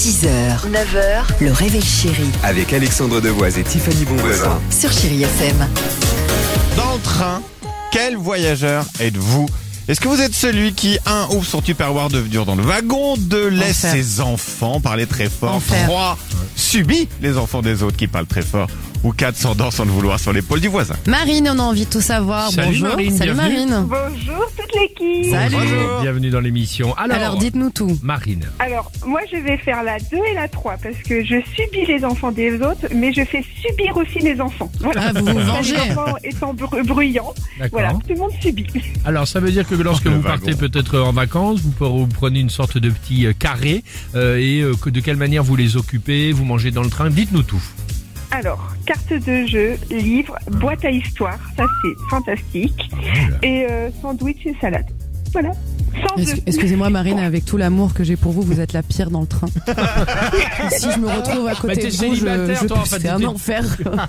6h, 9h, le réveil chéri Avec Alexandre Devoise et Tiffany Bonvoisin. sur Chéri FM. Dans le train, quel voyageur êtes-vous ? Est-ce que vous êtes celui qui, 1, ouvre son tupperware de dur dans le wagon, 2, laisse Enfer. ses enfants parler très fort, Enfer. 3, subit les enfants des autres qui parlent très fort, ou 4, s'endort sans le vouloir sur l'épaule du voisin ? Marine, on a envie de tout savoir. Salut Bonjour. Marine, Salut bienvenue. Marine. Bonjour toute l'équipe. Salut. Bienvenue dans l'émission. Alors dites-nous tout. Marine. Alors, moi je vais faire la 2 et la 3 parce que je subis les enfants des autres, mais je fais subir aussi les enfants. Voilà. Ah, vous vous vengez. Les enfants étant bruyants, D'accord. voilà, tout le monde subit. Alors ça veut dire que lorsque Le vous wagon. partez peut-être en vacances, vous prenez une sorte de petit carré de quelle manière vous les occupez, vous mangez dans le train, dites-nous tout. Alors, carte de jeu, livre, boîte à histoire, ça c'est fantastique. Et sandwich et salade. Voilà. Sans œufs. Excusez-moi Marine, avec tout l'amour que j'ai pour vous, vous êtes la pire dans le train. Si je me retrouve à côté t'es de vous, célibataire, toi, en fait, c'est un t'es- enfer.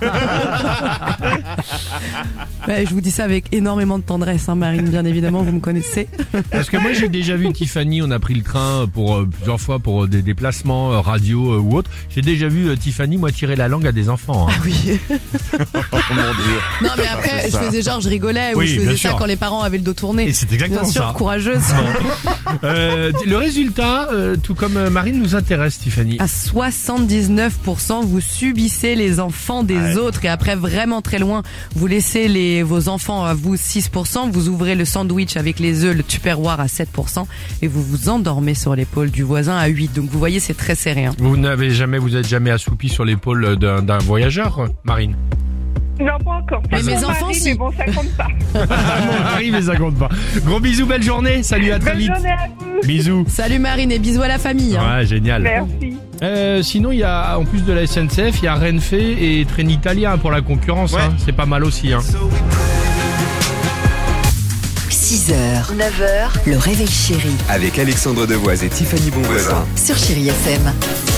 Ouais, je vous dis ça avec énormément de tendresse, hein, Marine, bien évidemment, vous me connaissez. Parce que moi j'ai déjà vu Tiffany, on a pris le train pour plusieurs fois pour des déplacements radio ou autre. J'ai déjà vu Tiffany moi tirer la langue à des enfants. Hein. Oui. Oh mon Dieu. Non mais après, je faisais genre, je rigolais, ou Oui, je bien faisais ça sûr. quand les parents avaient le dos tourné. Et c'est exactement Bien sûr, ça. courageuse. Le résultat, tout comme Marine, nous intéresse Tiffany. À 79%, vous subissez les enfants des autres et après vraiment très loin, vous laissez vos enfants à vous 6%, vous ouvrez le sandwich avec les œufs, le tupperware à 7% et vous vous endormez sur l'épaule du voisin à 8%. Donc vous voyez, c'est très serré. Hein. Vous êtes jamais assoupi sur l'épaule d'un voyageur, Marine? Non, pas encore. Pas Mais mes mon enfants, mari, si. mais bon, ça compte pas. Marine, mais ça compte pas. Gros bisous, belle journée. Salut, à très Bonne vite. journée à vous. Bisous. Salut Marine et bisous à la famille. Hein. Ouais, génial. Merci. Sinon, il y a, en plus de la SNCF, il y a Renfe et Trenitalia pour la concurrence. Ouais. Hein. C'est pas mal aussi. Hein. 6h, 9h, le réveil chéri Avec Alexandre Devoise et Tiffany Bonvoisin. sur Chéri FM.